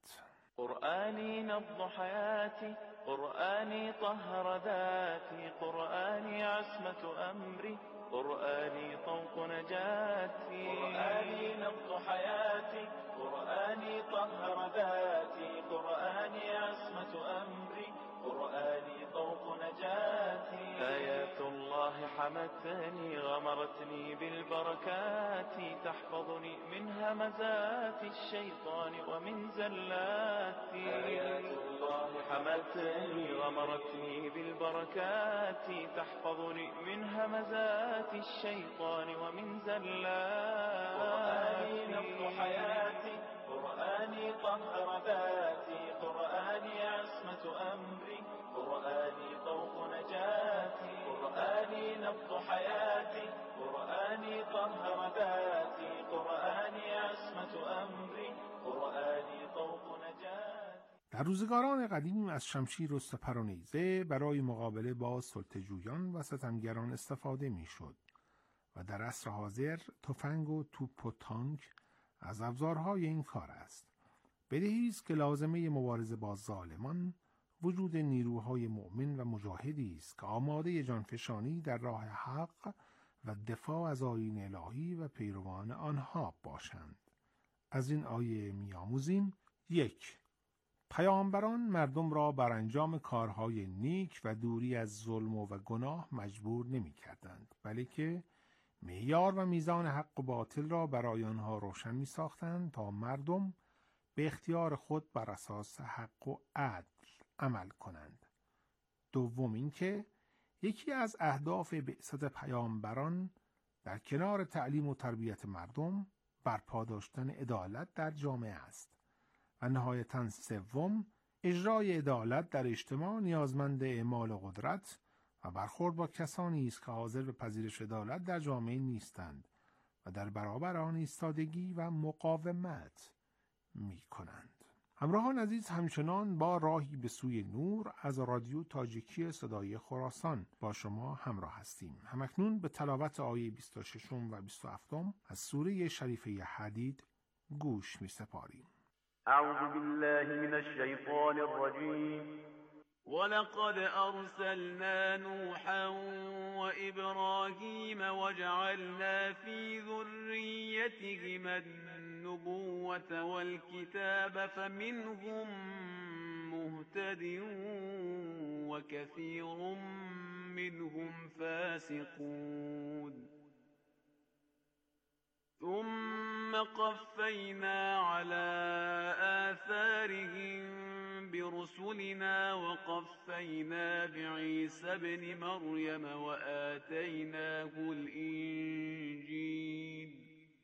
قرآني نبض حياتي، قرآني طهر ذاتي، قرآني عصمة أمري، قرآني طوق نجاتي. قرآني نبض حياتي، قرآني طهر ذاتي، قرآني عصمة أمري، قرآني طوق نجاتي. آيات الله حمتني غمرتني بالبركات، تحفظني من همزات الشيطان ومن زلاتي. آيات الله حمتني غمرتني بالبركات، تحفظني من همزات الشيطان ومن زلاتي. قرآني نبض حياتي، قرآني طهر ذاتي، قرآني عصمة أمري، قرآني طوق نجاتي. قرآني نبض حياتي، قرآني طهر ذاتي، قرآني عصمة أمري، قرآني طوق نجاتي. در روزگاران قدیم از شمشیر و سپر و نیزه برای مقابله با سلطه‌جویان و ستمگران استفاده می‌شد و در عصر حاضر تفنگ و توپ و تانک از ابزارهای این کار است. بدیهی است که لازمه مبارزه با ظالمان وجود نیروهای مؤمن و مجاهدی است که آماده جانفشانی در راه حق و دفاع از آیین الهی و پیروان آنها باشند. از این آیه می‌آموزیم: یک، پیامبران مردم را بر انجام کارهای نیک و دوری از ظلم و گناه مجبور نمی‌کردند، بلکه معیار و میزان حق و باطل را برای آنها روشن می‌ساختند تا مردم به اختیار خود بر اساس حق و عدل عمل کنند. دوم اینکه یکی از اهداف بعثت پیامبران در کنار تعلیم و تربیت مردم برپا داشتن عدالت در جامعه است و نهایتاً سوم اجرای عدالت در اجتماع نیازمند اعمال قدرت و برخورد با کسانی است که حاضر به پذیرش عدالت در جامعه نیستند و در برابر آن ایستادگی و مقاومت می کنند. همراهان عزیز، همچنان با راهی به سوی نور از رادیو تاجیکی صدای خراسان با شما همراه هستیم. همکنون به تلاوت آیه بیست و شش و بیست و هفت از سوره شریفه حدید گوش می سپاریم. اعوذ بالله من الشیطان الرجیم. ولقد أرسلنا نوحا وإبراهيم وجعلنا في ذريتهما النبوة والكتاب فمنهم مهتد وكثير منهم فاسقون. ثم قفينا على آثارهم برسلنا وقفينا بعيسى ابن مريم وآتيناه الإنجيل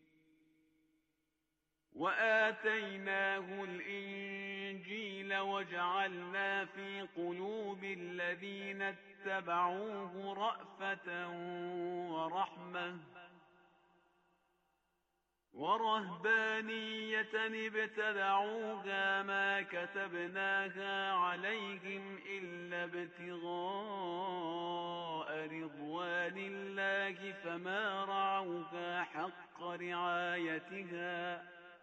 وآتيناه الإنجيل وجعلنا في قلوب الذين اتبعوه رأفة ورحمة ورهبانية ابتدعوها ما كتبناها عليهم إلا ابتغاء رضوان الله فما رعوها حق رعايتها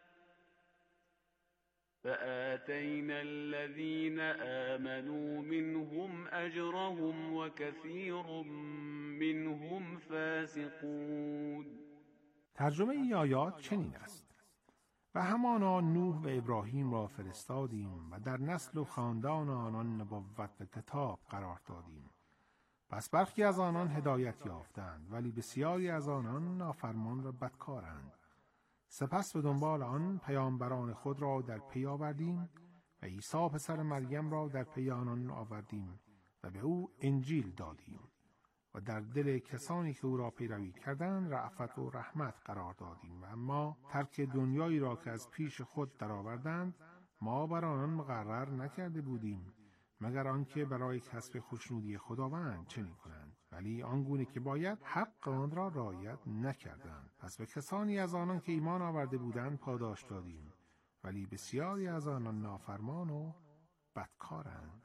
فآتينا الذين آمنوا منهم أجرهم وكثير منهم فاسقون. ترجمه این آیات چنین است: و همانا نوح و ابراهیم را فرستادیم و در نسل و خاندان آنان نبوت و کتاب قرار دادیم. پس برخی از آنان هدایت یافتند ولی بسیاری از آنان نافرمان و بدکارند. سپس به دنبال آن پیامبران خود را در پی آوردیم و عیسی پسر مریم را در پی آنان آوردیم و به او انجیل دادیم و در دل کسانی که او را پیروی کردند رأفت و رحمت قرار دادیم و اما ترک دنیایی را که از پیش خود درآوردند ما بر آنان مقرر نکرده بودیم مگر آنکه برای کسب خوشنودی خداوند چنین کنند، ولی آنگونه که باید حق آن را رعایت نکردند. پس به کسانی از آنان که ایمان آورده بودند پاداش دادیم، ولی بسیاری از آنان نافرمان و بدکارند.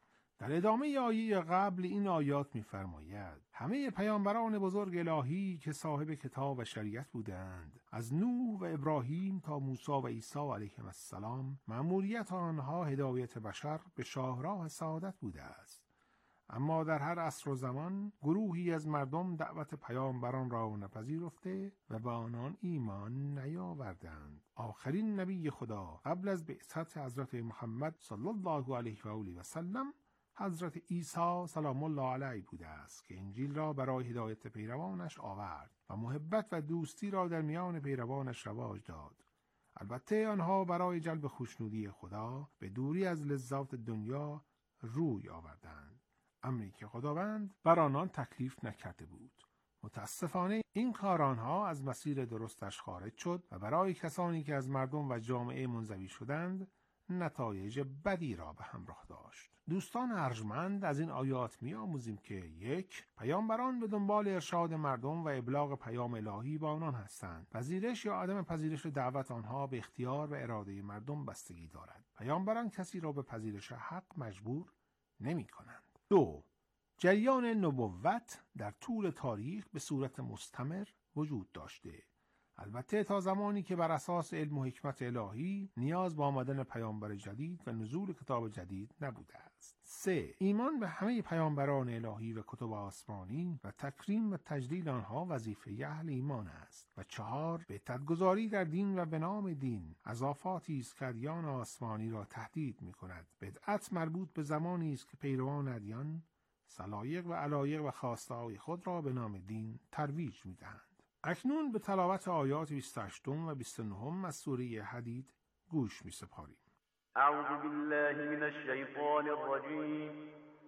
در ادامه آیه قبل این آیات می‌فرماید همه پیامبران بزرگ الهی که صاحب کتاب و شریعت بودند، از نوح و ابراهیم تا موسی و عیسی علیهم السلام، مأموریت آنها هدایت بشر به شاهراه سعادت بوده است. اما در هر عصر و زمان گروهی از مردم دعوت پیامبران را نپذیرفته و به آنان ایمان نیاوردند. آخرین نبی خدا قبل از بعثت حضرت محمد صلی الله علیه و آله و سلم حضرت عیسی سلام الله علیه بوده است که انجیل را برای هدایت پیروانش آورد و محبت و دوستی را در میان پیروانش رواج داد. البته آنها برای جلب خوشنودی خدا به دوری از لذات دنیا روی آوردند، امری که خداوند بر آنان تکلیف نکرده بود. متاسفانه این کار آنها از مسیر درستش خارج شد و برای کسانی که از مردم و جامعه منزوی شدند نتایج بدی را به همراه داشت. دوستان ارجمند، از این آیات می آموزیم که یک، پیامبران به دنبال ارشاد مردم و ابلاغ پیام الهی با آنان هستند. پذیرش یا عدم پذیرش دعوت آنها به اختیار و اراده مردم بستگی دارد. پیامبران کسی را به پذیرش حق مجبور نمی کنند. دو، جریان نبوت در طول تاریخ به صورت مستمر وجود داشته، البته تا زمانی که بر اساس علم و حکمت الهی نیاز به آمدن پیامبر جدید و نزول کتاب جدید نبوده است. سه، ایمان به همه پیامبران الهی و کتب آسمانی و تکریم و تجلیل آنها وظیفه اهل ایمان است. و چهار، بدعت‌گذاری در دین و به نام دین اضافاتی است که ادیان آسمانی را تهدید می‌کند. بدعت مربوط به زمانی است که پیروان ادیان سلایق و علایق و خواسته‌های خود را به نام دین ترویج می‌دهند. اکنون به تلاوت آیات بیست و هشت و بیست و نه از سوره حدید گوش می‌سپاریم. اعوذ بالله من الشیطان الرجیم.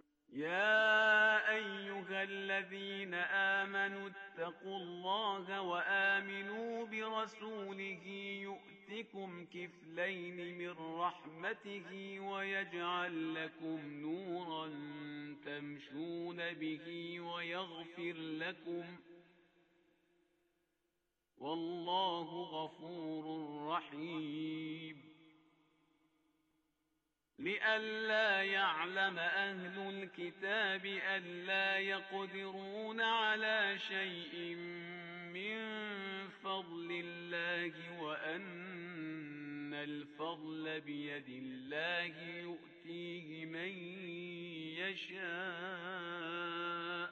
يا أيها الذين آمنوا اتقوا الله وآمنوا برسوله يؤتكم كفلين من رحمته ويجعل لكم نورا تمشون به ويغفر لكم والله غفور رحيم. لئلا يعلم أهل الكتاب ألا يقدرون على شيء من فضل الله وأن الفضل بيد الله يؤتيه من يشاء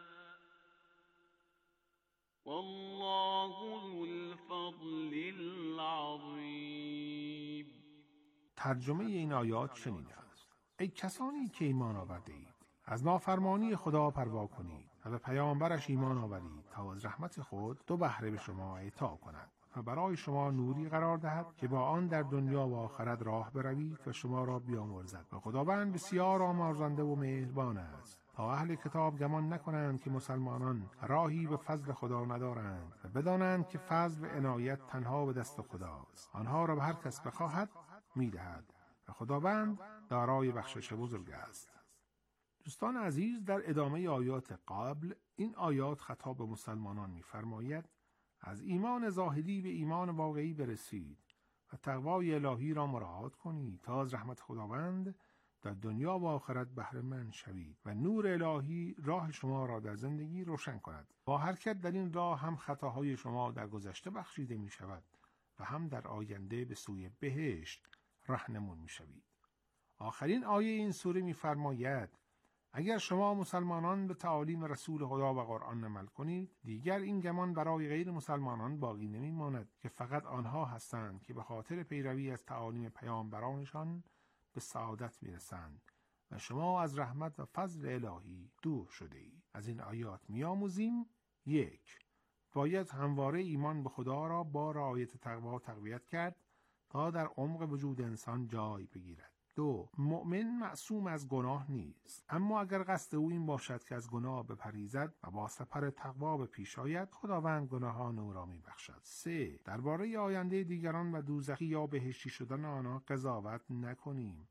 والله ذو الفضل العظیم. ترجمه این آیات چنین است: ای کسانی که ایمان آورده اید، از نافرمانی خدا پروا کنید و به پیامبرش ایمان آورید تا از رحمت خود دو بهره به شما اعطا کند و برای شما نوری قرار دهد که با آن در دنیا و آخرت راه بروید و شما را بیامرزد. و خداوند بسیار آمرزنده و مهربان است. تا اهل کتاب گمان نکنند که مسلمانان راهی به فضل خدا ندارند و بدانند که فضل و عنایت تنها به دست خداست. آنها را به هر کس بخواهد میدهد و خداوند دارای بخشش بزرگ است. دوستان عزیز، در ادامه آیات قبل این آیات خطاب به مسلمانان می‌فرماید از ایمان ظاهری به ایمان واقعی برسید و تقوای الهی را مراعات کنید تا از رحمت خداوند در دنیا و آخرت بهره مند شوید و نور الهی راه شما را در زندگی روشن کند. با حرکت در این راه هم خطاهای شما در گذشته بخشیده می شود و هم در آینده به سوی بهشت راهنمون می شوید. آخرین آیه این سوره می فرماید اگر شما مسلمانان به تعالیم رسول خدا و قرآن عمل کنید، دیگر این گمان برای غیر مسلمانان باقی نمی ماند که فقط آنها هستند که به خاطر پیروی از تعالیم پیامبرانشان به سعادت میرسند و شما از رحمت و فضل الهی دور شده اید. از این آیات میآموزیم: یک، باید همواره ایمان به خدا را با رعایت تقوا تقویت کرد تا در عمق وجود انسان جای بگیرد. دو، مؤمن معصوم از گناه نیست، اما اگر قصد او این باشد که از گناه بپریزد و با سپر تقوا به پیش آید، خداوند گناهان او را میبخشد. سه، درباره آینده دیگران و دوزخی یا بهشتی شدن آنها قضاوت نکنیم،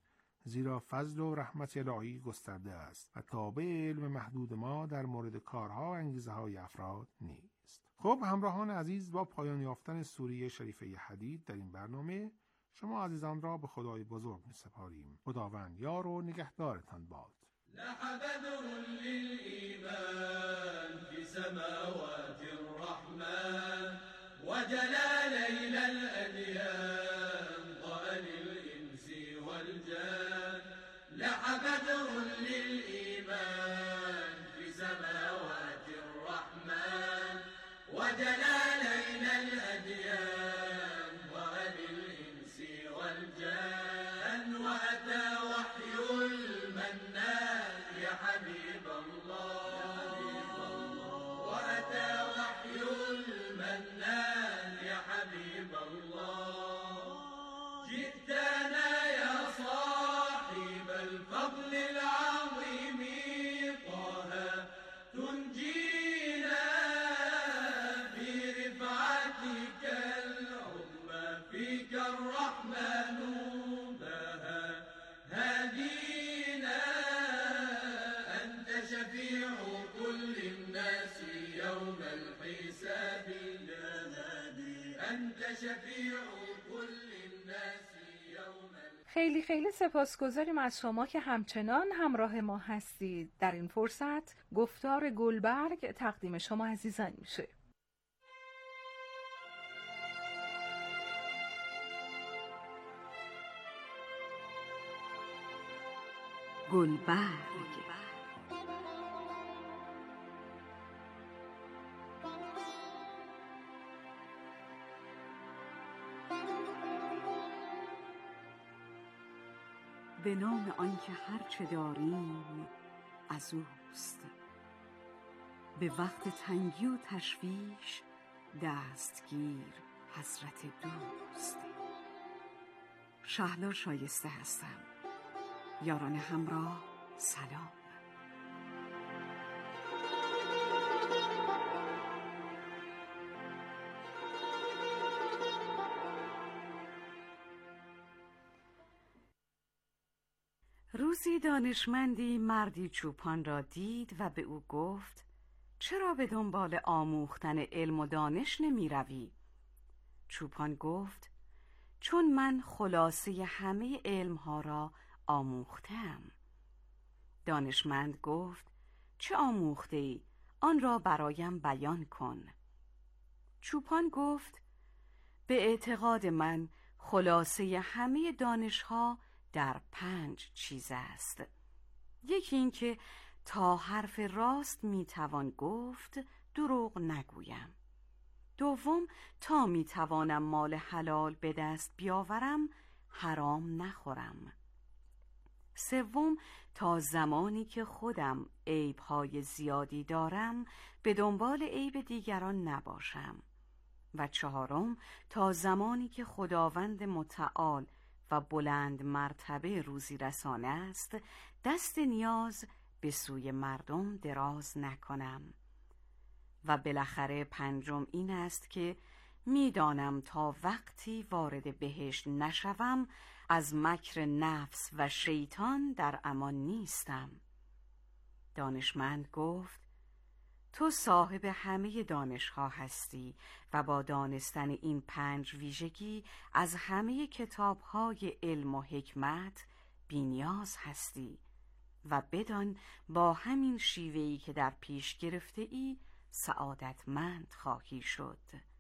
زیرا فضل و رحمت الهی گسترده است و تابع علم محدود ما در مورد کارها و انگیزه های افراد نیست. خب همراهان عزیز، با پایان یافتن سوره شریفه حدید در این برنامه شما عزیزان را به خدای بزرگ می سپاریم. خداوند یار و نگهدارتان باد. لح بدر للإيمان في سماوات الرحمن وجلى ليل الأديان ضأن الإنس والجان. لح بدر للإيمان في سماوات الرحمن وجلى ليل الأديان ضأن الإنس والجان. وأتى وحي المنان يا حبيب الله وأتى وحي المنان يا حبيب الله. جئتنا يا صاحب الفضل العظيم طه تنجينا في رفعتك العظمى فيك الرحمن بها هادينا. أنت شفيع كل الناس يوم الحساب يا هادي. أنت شفيع كل الناس يوم الحساب. خیلی خیلی سپاسگزاریم از شما که همچنان همراه ما هستید. در این فرصت گفتار گلبرگ تقدیم شما عزیزان میشه. گلبرگ به نام آنکه هر چه داریم از اوست، به وقت تنگی و تشویش دستگیر حضرت دوست. شهلا شایسته هستم. یاران همراه سلام. روزی دانشمندی مردی چوپان را دید و به او گفت چرا به دنبال آموختن علم و دانش نمی روی؟ چوپان گفت چون من خلاصه همه علمها را آموختم. دانشمند گفت چه آموخته ای؟ آن را برایم بیان کن. چوپان گفت به اعتقاد من خلاصه همه دانشها در پنج چیز است. یکی این که تا حرف راست میتوان گفت دروغ نگویم. دوم تا میتوانم مال حلال به دست بیاورم حرام نخورم. سوم تا زمانی که خودم عیب‌های زیادی دارم به دنبال عیب دیگران نباشم. و چهارم تا زمانی که خداوند متعال و بلند مرتبه روزی رسانه است دست نیاز به سوی مردم دراز نکنم. و بالاخره پنجم این است که میدانم تا وقتی وارد بهشت نشوم از مکر نفس و شیطان در امان نیستم. دانشمند گفت تو صاحب همه دانش‌ها هستی و با دانستن این پنج ویژگی از همه کتاب‌های علم و حکمت بی‌نیاز هستی و بدان با همین شیوهی که در پیش گرفته ای سعادتمند خواهی شد.